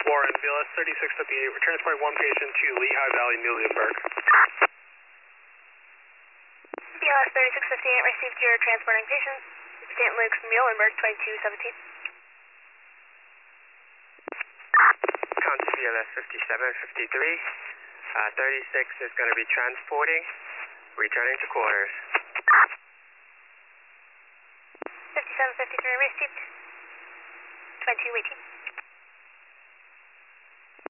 Warren, BLS 3658. We're transporting one patient to Lehigh Valley, Muhlenberg. BLS 3658 received your transporting patient. St. Luke's, Muhlenberg, 2217. Count BLS 5753. 36 is going to be transporting, returning to quarters. 5753 received. 2218.